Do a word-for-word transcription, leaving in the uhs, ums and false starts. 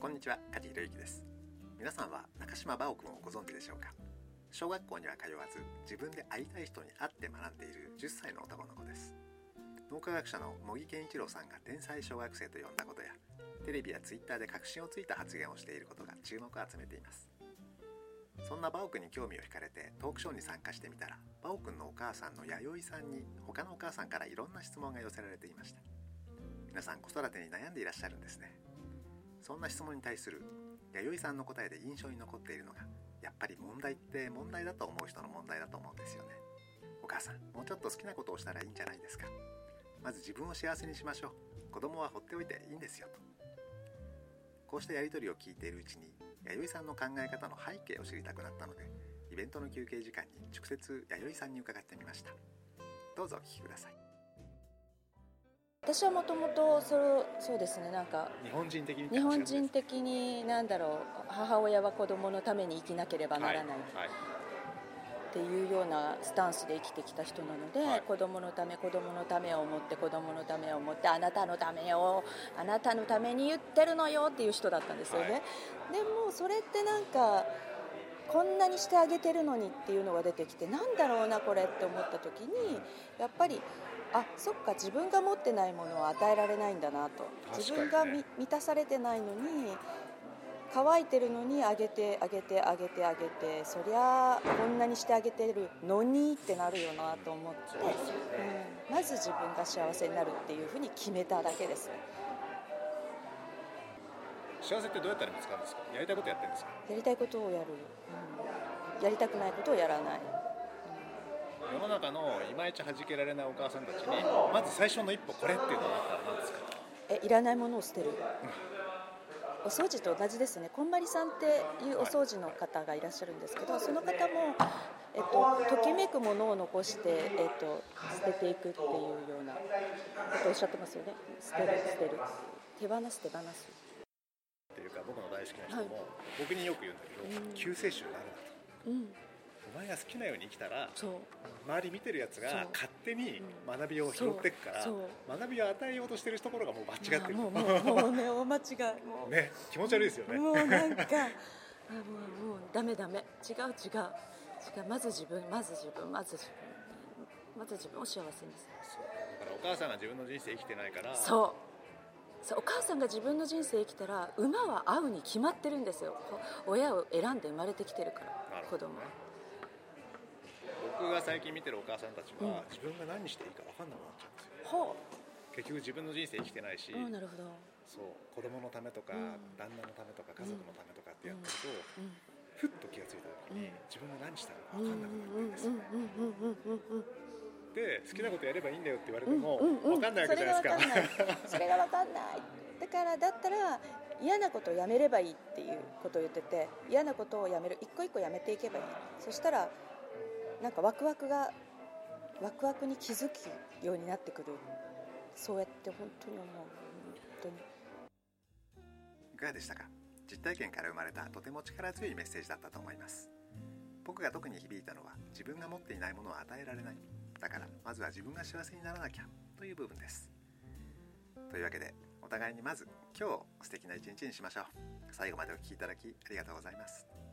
こんにちは、梶裕之です。皆さんは中島バオ君をご存知でしょうか。小学校には通わず、自分で会いたい人に会って学んでいるじゅっさいの男の子です。脳科学者の茂木健一郎さんが天才小学生と呼んだことや、テレビやツイッターで確信をついた発言をしていることが注目を集めています。そんなバオ君に興味を惹かれてトークショーに参加してみたら、バオ君のお母さんの弥生さんに他のお母さんからいろんな質問が寄せられていました。皆さん子育てに悩んでいらっしゃるんですね。そんな質問に対する弥生さんの答えで印象に残っているのが、やっぱり問題って問題だと思う人の問題だと思うんですよね。お母さん、もうちょっと好きなことをしたらいいんじゃないですか。まず自分を幸せにしましょう。子供は放っておいていいんですよと。こうしたやり取りを聞いているうちに、弥生さんの考え方の背景を知りたくなったので、イベントの休憩時間に直接弥生さんに伺ってみました。どうぞお聞きください。 私はもともとそうですね、なんか日本人的に日本人的になんだろう、母親は子供のために生きなければならない、はいはい、っていうようなスタンスで生きてきた人なので、はい、子供のため子供のためを思って子供のためを思ってあなたのためをあなたのために言ってるのよっていう人だったんですよね、はい、でもそれってなんかこんなにしてあげてるのにっていうのが出てきて、なんだろうなこれって思った時に、やっぱりあ、そっか、自分が持ってないものを与えられないんだなと、自分が満たされてないのに乾いてるのにあげてあげてあげてあげて、そりゃこんなにしてあげてるのにってなるよなと思って、うん、まず自分が幸せになるっていうふうに決めただけですね。 幸せってどうやったら見つかるんですか。やりたいことやってるんですか。 やりたいことをやる、うん、やりたくないことをやらない。 世の中のいまいち弾けられないお母さんたちに、まず最初の一歩これっていうのがあったら何ですか。 えいらないものを捨てる、お掃除と同じですね。こんまりさんっていうお掃除の方がいらっしゃるんですけど、その方も、えっと、ときめくものを残して、えっと、捨てていくっていうようなことをおっしゃってますよね。捨てる捨てる手放す手放すっていうか、僕の大好きな人も、はい、僕によく言うんだけど、うん、救世主になるなと、うん、お前が好きなように生きたら周り見てるやつが勝手に学びを拾っていくから、学びを与えようとしてるところがもう間違ってる、 まあ、もうもうもうね大間違いもうね、気持ち悪いですよね。 もうなんかあもうもうダメダメ、違う違う違う、まず自分まず自分まず自分まず自分を幸せにする。 そうだからお母さんが自分の人生生きてないから、 そうそう、お母さんが自分の人生生きたら馬は合うに決まってるんですよ。親を選んで生まれてきてるから、子供は。 僕が最近見てるお母さんたちは、うん、自分が何していいか分かんなくなっちゃうんですよ。 ほう結局自分の人生生きてないし、 なるほど、 そう子供のためとか、うん、旦那のためとか家族のためとかってやってると、うんうん、ふっと気がついた時に、うん、自分が何したのか分かんなくなるんですよね。で好きなことやればいいんだよって言われても、うんうんうん、分かんないわけじゃないですか。 それが分かんないだからだったら嫌なことをやめればいいっていうことを言ってて、嫌なことをやめる、一個一個やめていけばいい。そしたらなんかワクワクがワクワクに気づくようになってくる。そうやって本当に思う。本当に。 いかがでしたか。実体験から生まれたとても力強いメッセージだったと思います。僕が特に響いたのは、自分が持っていないものを与えられない、だからまずは自分が幸せにならなきゃという部分です。というわけで、お互いにまず今日を素敵な一日にしましょう。最後までお聞きいただきありがとうございます。